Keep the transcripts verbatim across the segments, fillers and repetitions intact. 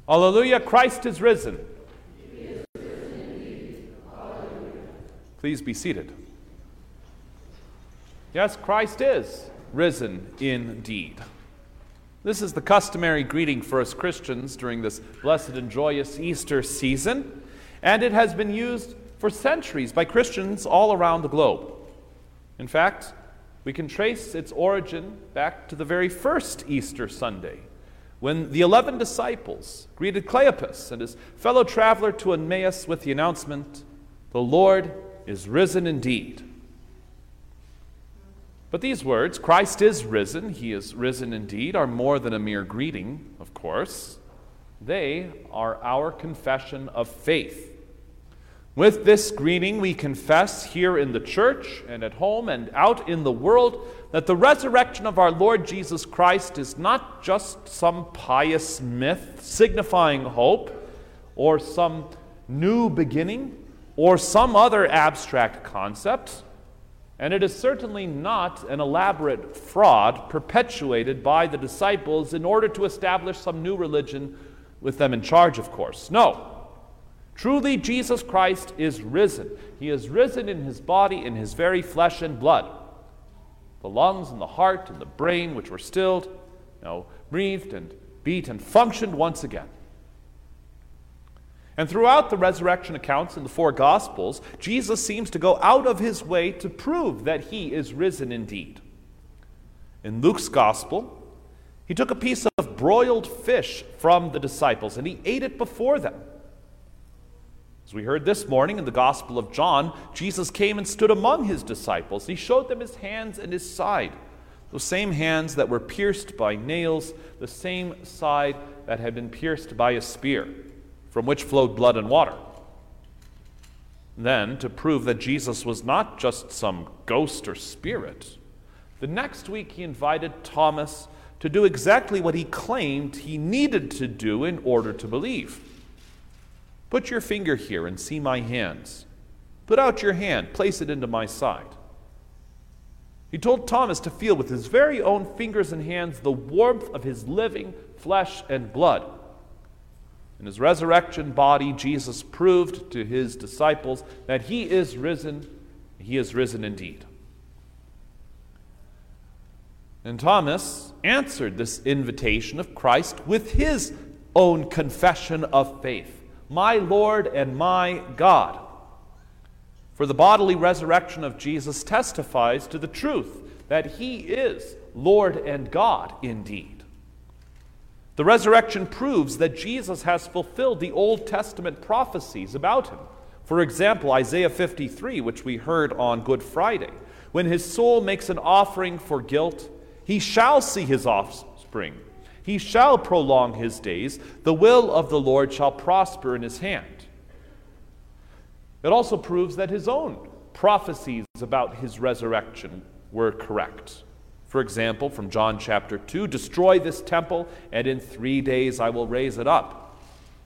Alleluia, Christ is risen. He is risen indeed. Alleluia. Please be seated. Yes, Christ is risen indeed. This is the customary greeting for us Christians during this blessed and joyous Easter season, and it has been used for centuries by Christians all around the globe. In fact, we can trace its origin back to the very first Easter Sunday, when the eleven disciples greeted Cleopas and his fellow traveler to Emmaus with the announcement, "The Lord is risen indeed." But these words, Christ is risen, he is risen indeed, are more than a mere greeting, of course. They are our confession of faith. With this greeting, we confess here in the church and at home and out in the world that the resurrection of our Lord Jesus Christ is not just some pious myth signifying hope or some new beginning or some other abstract concept, and it is certainly not an elaborate fraud perpetuated by the disciples in order to establish some new religion with them in charge, of course. No. Truly, Jesus Christ is risen. He is risen in his body, in his very flesh and blood. The lungs and the heart and the brain, which were stilled, now breathed and beat and functioned once again. And throughout the resurrection accounts in the four Gospels, Jesus seems to go out of his way to prove that he is risen indeed. In Luke's Gospel, he took a piece of broiled fish from the disciples and he ate it before them. As we heard this morning in the Gospel of John, Jesus came and stood among his disciples. He showed them his hands and his side, those same hands that were pierced by nails, the same side that had been pierced by a spear, from which flowed blood and water. Then, to prove that Jesus was not just some ghost or spirit, the next week he invited Thomas to do exactly what he claimed he needed to do in order to believe. Put your finger here and see my hands. Put out your hand, place it into my side. He told Thomas to feel with his very own fingers and hands the warmth of his living flesh and blood. In his resurrection body, Jesus proved to his disciples that he is risen, he is risen indeed. And Thomas answered this invitation of Christ with his own confession of faith. My Lord and my God. For the bodily resurrection of Jesus testifies to the truth that he is Lord and God indeed. The resurrection proves that Jesus has fulfilled the Old Testament prophecies about him. For example, Isaiah fifty-three, which we heard on Good Friday. When his soul makes an offering for guilt, he shall see his offspring. He shall prolong his days. The will of the Lord shall prosper in his hand. It also proves that his own prophecies about his resurrection were correct. For example, from John chapter two, destroy this temple, and in three days I will raise it up.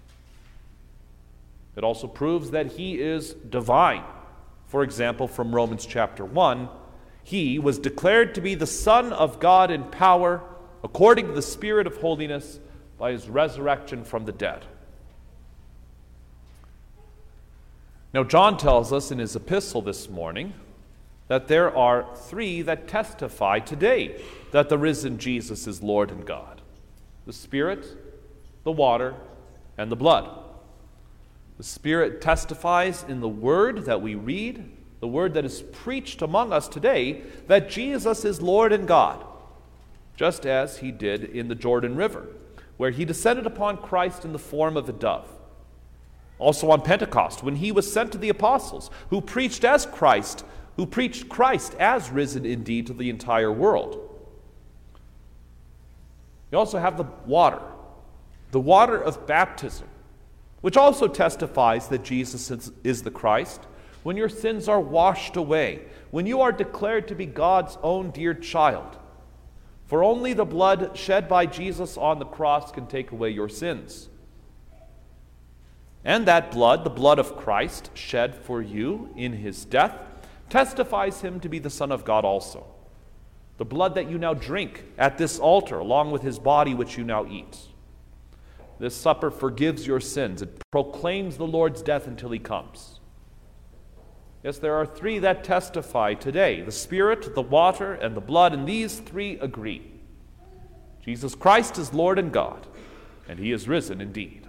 It also proves that he is divine. For example, from Romans chapter one, he was declared to be the Son of God in power, according to the Spirit of holiness, by his resurrection from the dead. Now, John tells us in his epistle this morning that there are three that testify today that the risen Jesus is Lord and God: the Spirit, the water, and the blood. The Spirit testifies in the word that we read, the word that is preached among us today, that Jesus is Lord and God, just as he did in the Jordan River, where he descended upon Christ in the form of a dove. Also on Pentecost, when he was sent to the apostles, who preached as Christ, who preached Christ as risen indeed to the entire world. You also have the water, the water of baptism, which also testifies that Jesus is, is the Christ. When your sins are washed away, when you are declared to be God's own dear child, for only the blood shed by Jesus on the cross can take away your sins. And that blood, the blood of Christ, shed for you in his death, testifies him to be the Son of God also. The blood that you now drink at this altar, along with his body which you now eat. This supper forgives your sins. It proclaims the Lord's death until he comes. Yes, there are three that testify today: the Spirit, the water, and the blood, and these three agree. Jesus Christ is Lord and God, and he is risen indeed.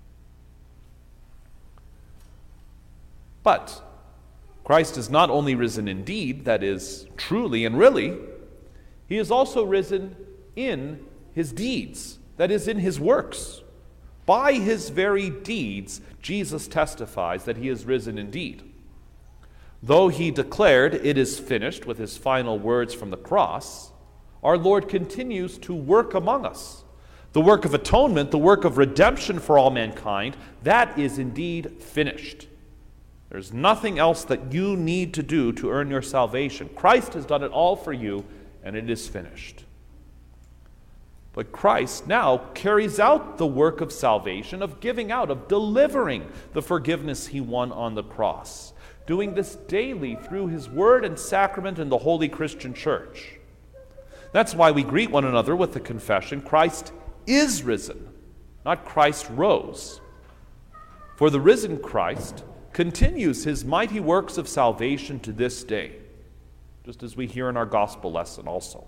But Christ is not only risen indeed, that is, truly and really, he is also risen in his deeds, that is, in his works. By his very deeds, Jesus testifies that he is risen indeed. Though he declared, "It is finished," with his final words from the cross, our Lord continues to work among us. The work of atonement, the work of redemption for all mankind, that is indeed finished. There's nothing else that you need to do to earn your salvation. Christ has done it all for you, and it is finished. But Christ now carries out the work of salvation, of giving out, of delivering the forgiveness he won on the cross, doing this daily through his word and sacrament in the Holy Christian Church. That's why we greet one another with the confession, "Christ is risen," not "Christ rose." For the risen Christ continues his mighty works of salvation to this day, just as we hear in our gospel lesson also.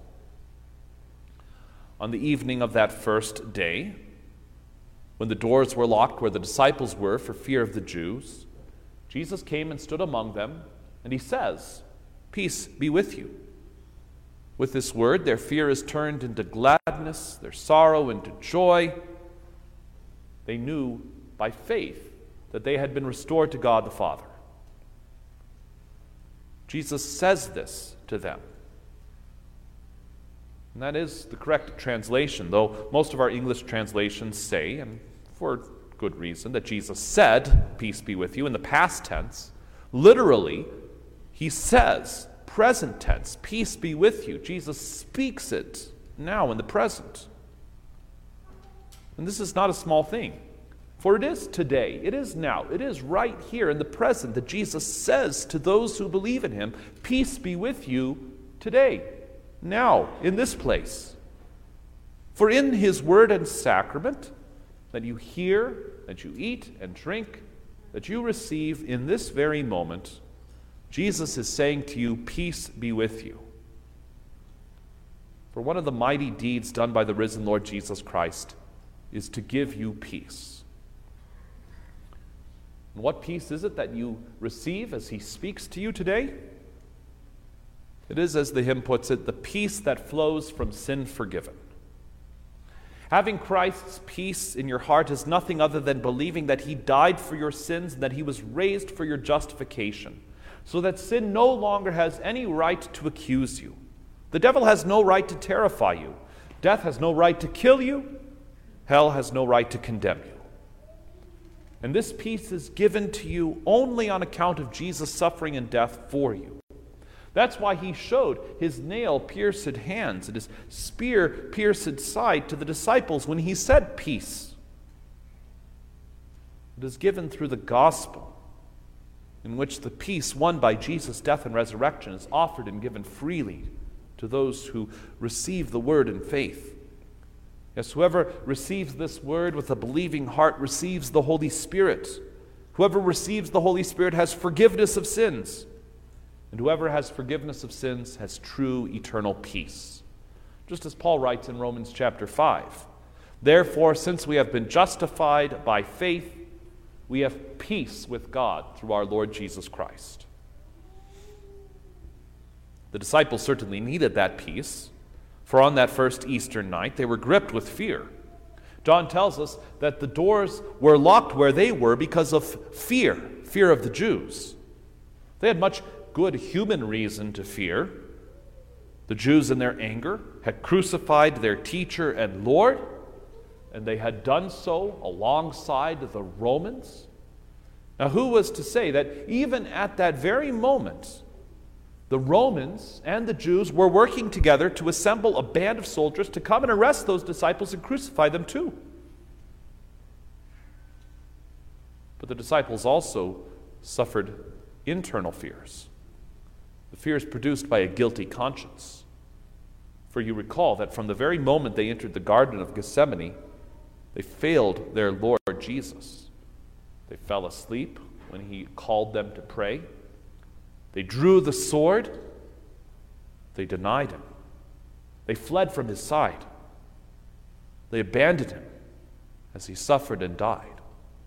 On the evening of that first day, when the doors were locked where the disciples were for fear of the Jews, Jesus came and stood among them, and he says, "Peace be with you." With this word, their fear is turned into gladness, their sorrow into joy. They knew by faith that they had been restored to God the Father. Jesus says this to them. And that is the correct translation, though most of our English translations say, and for good reason, that Jesus said, "Peace be with you," in the past tense. Literally, he says, present tense, "Peace be with you." Jesus speaks it now in the present. And this is not a small thing. For it is today, it is now, it is right here in the present that Jesus says to those who believe in him, "Peace be with you today, now, in this place." For in his word and sacrament that you hear, that you eat and drink, that you receive in this very moment, Jesus is saying to you, "Peace be with you." For one of the mighty deeds done by the risen Lord Jesus Christ is to give you peace. And what peace is it that you receive as he speaks to you today? It is, as the hymn puts it, the peace that flows from sin forgiven. Having Christ's peace in your heart is nothing other than believing that he died for your sins and that he was raised for your justification, so that sin no longer has any right to accuse you. The devil has no right to terrify you. Death has no right to kill you. Hell has no right to condemn you. And this peace is given to you only on account of Jesus' suffering and death for you. That's why he showed his nail-pierced hands and his spear-pierced side to the disciples when he said, "Peace." It is given through the gospel, in which the peace won by Jesus' death and resurrection is offered and given freely to those who receive the word in faith. Yes, whoever receives this word with a believing heart receives the Holy Spirit. Whoever receives the Holy Spirit has forgiveness of sins. And whoever has forgiveness of sins has true eternal peace. Just as Paul writes in Romans chapter five, "Therefore, since we have been justified by faith, we have peace with God through our Lord Jesus Christ." The disciples certainly needed that peace. For on that first Easter night, they were gripped with fear. John tells us that the doors were locked where they were because of fear, fear of the Jews. They had much good human reason to fear. The Jews, in their anger, had crucified their teacher and Lord, and they had done so alongside the Romans. Now, who was to say that even at that very moment, the Romans and the Jews were working together to assemble a band of soldiers to come and arrest those disciples and crucify them too? But the disciples also suffered internal fears, the fears produced by a guilty conscience. For you recall that from the very moment they entered the Garden of Gethsemane, They failed their Lord Jesus. They fell asleep when he called them to pray. They drew the sword. They denied him. They fled from his side. They abandoned him as he suffered and died.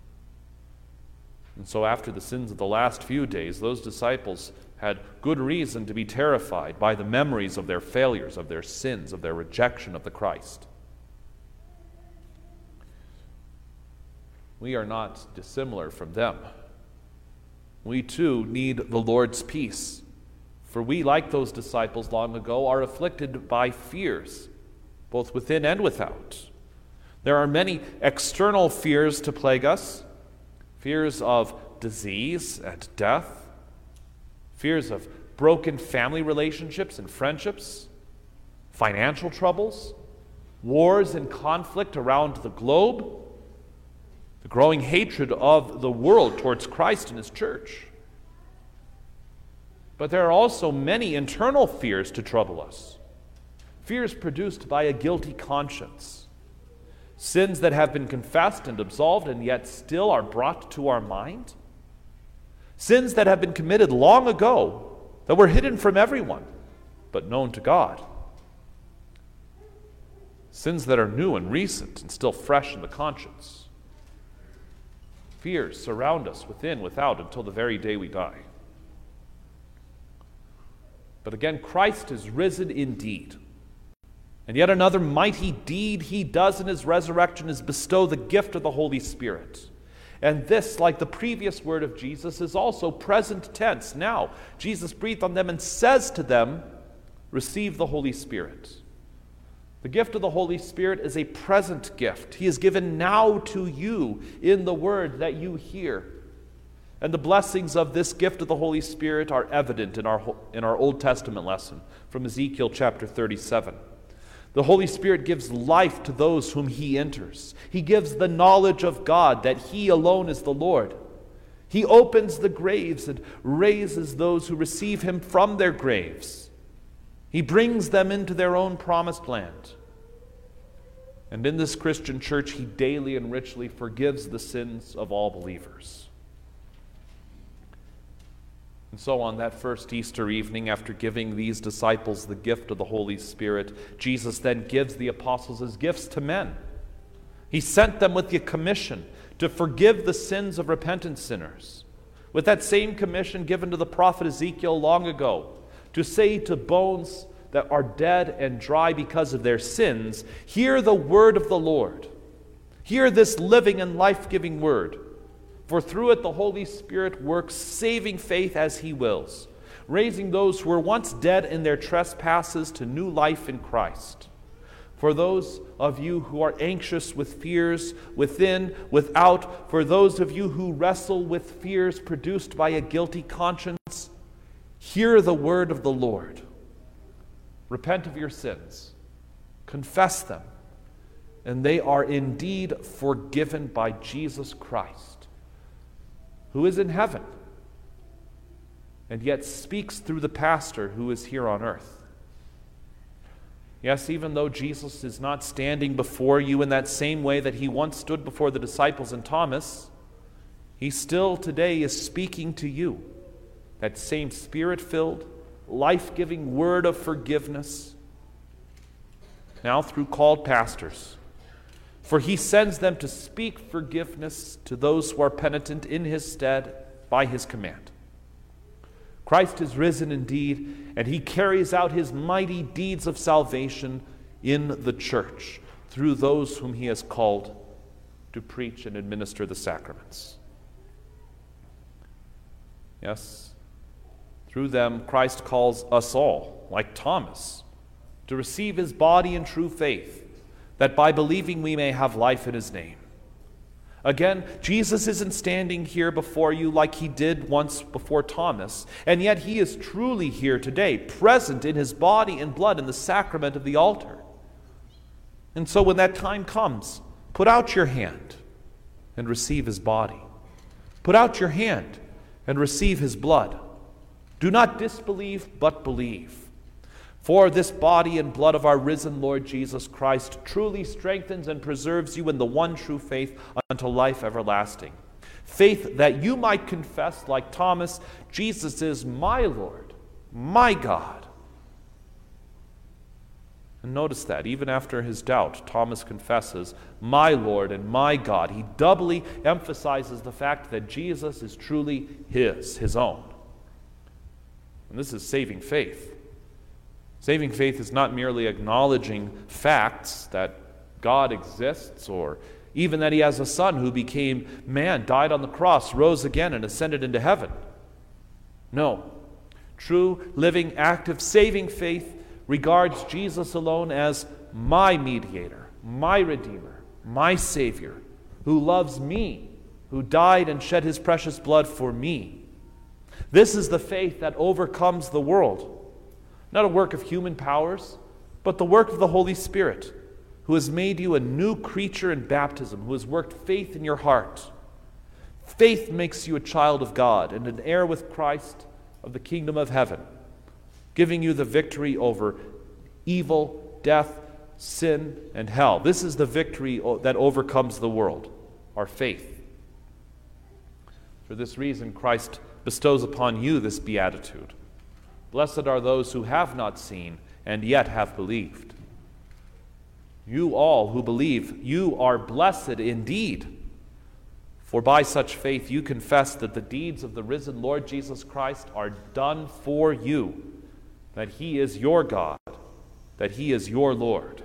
And so after the sins of the last few days, those disciples had good reason to be terrified by the memories of their failures, of their sins, of their rejection of the Christ. We are not dissimilar from them. We too need the Lord's peace, for we, like those disciples long ago, are afflicted by fears, both within and without. There are many external fears to plague us, fears of disease and death, fears of broken family relationships and friendships, financial troubles, wars and conflict around the globe, the growing hatred of the world towards Christ and his church. But there are also many internal fears to trouble us, fears produced by a guilty conscience, sins that have been confessed and absolved and yet still are brought to our mind, sins that have been committed long ago, that were hidden from everyone, but known to God. Sins that are new and recent and still fresh in the conscience. Fears surround us within, without, until the very day we die. But again, Christ is risen indeed. And yet another mighty deed he does in his resurrection is bestow the gift of the Holy Spirit. And this, like the previous word of Jesus, is also present tense. Now, Jesus breathed on them and says to them, receive the Holy Spirit. The gift of the Holy Spirit is a present gift. He is given now to you in the word that you hear. And the blessings of this gift of the Holy Spirit are evident in our, in our Old Testament lesson from Ezekiel chapter thirty-seven. The Holy Spirit gives life to those whom he enters. He gives the knowledge of God, that he alone is the Lord. He opens the graves and raises those who receive him from their graves. He brings them into their own promised land. And in this Christian church, he daily and richly forgives the sins of all believers. And so on that first Easter evening, after giving these disciples the gift of the Holy Spirit, Jesus then gives the apostles as gifts to men. He sent them with the commission to forgive the sins of repentant sinners, with that same commission given to the prophet Ezekiel long ago, to say to bones that are dead and dry because of their sins, hear the word of the Lord. Hear this living and life-giving word. For through it the Holy Spirit works saving faith as he wills, raising those who were once dead in their trespasses to new life in Christ. For those of you who are anxious with fears within, without, for those of you who wrestle with fears produced by a guilty conscience, hear the word of the Lord. Repent of your sins, confess them, and they are indeed forgiven by Jesus Christ, who is in heaven, and yet speaks through the pastor who is here on earth. Yes, even though Jesus is not standing before you in that same way that he once stood before the disciples and Thomas, he still today is speaking to you. That same Spirit-filled, life-giving word of forgiveness, now through called pastors. For he sends them to speak forgiveness to those who are penitent in his stead by his command. Christ is risen indeed, and he carries out his mighty deeds of salvation in the church through those whom he has called to preach and administer the sacraments. Yes, through them Christ calls us all, like Thomas, to receive his body in true faith, that by believing we may have life in his name. Again, Jesus isn't standing here before you like he did once before Thomas, and yet he is truly here today, present in his body and blood in the sacrament of the altar. And so when that time comes, put out your hand and receive his body. Put out your hand and receive his blood. Do not disbelieve, but believe. For this body and blood of our risen Lord Jesus Christ truly strengthens and preserves you in the one true faith unto life everlasting. Faith that you might confess, like Thomas, Jesus is my Lord, my God. And notice that, even after his doubt, Thomas confesses, my Lord and my God. He doubly emphasizes the fact that Jesus is truly his, his own. And this is saving faith. Saving faith is not merely acknowledging facts that God exists, or even that he has a son who became man, died on the cross, rose again, and ascended into heaven. No. True, living, active, saving faith regards Jesus alone as my mediator, my redeemer, my Savior, who loves me, who died and shed his precious blood for me. This is the faith that overcomes the world. Not a work of human powers, but the work of the Holy Spirit, who has made you a new creature in baptism, who has worked faith in your heart. Faith makes you a child of God and an heir with Christ of the kingdom of heaven, giving you the victory over evil, death, sin, and hell. This is the victory that overcomes the world, our faith. For this reason, Christ bestows upon you this beatitude. Blessed are those who have not seen and yet have believed. You all who believe, you are blessed indeed. For by such faith you confess that the deeds of the risen Lord Jesus Christ are done for you, that he is your God, that he is your Lord.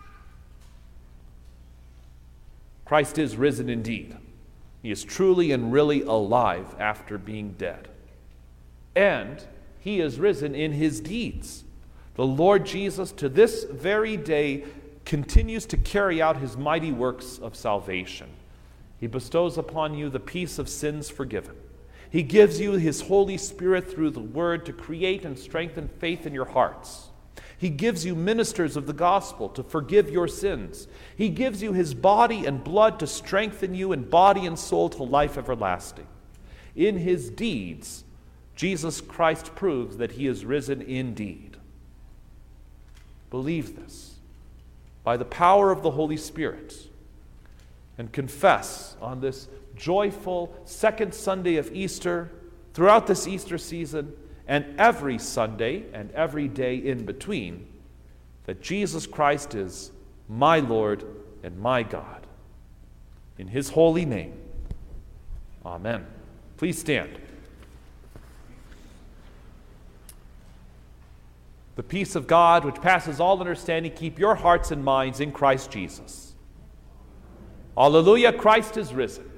Christ is risen indeed. He is truly and really alive after being dead. And he is risen in his deeds. The Lord Jesus, to this very day, continues to carry out his mighty works of salvation. He bestows upon you the peace of sins forgiven. He gives you his Holy Spirit through the Word to create and strengthen faith in your hearts. He gives you ministers of the gospel to forgive your sins. He gives you his body and blood to strengthen you in body and soul to life everlasting. In his deeds, Jesus Christ proves that he is risen indeed. Believe this by the power of the Holy Spirit, and confess on this joyful second Sunday of Easter, throughout this Easter season, and every Sunday and every day in between, that Jesus Christ is my Lord and my God. In his holy name, amen. Please stand. The peace of God, which passes all understanding, keep your hearts and minds in Christ Jesus. Alleluia, Christ is risen.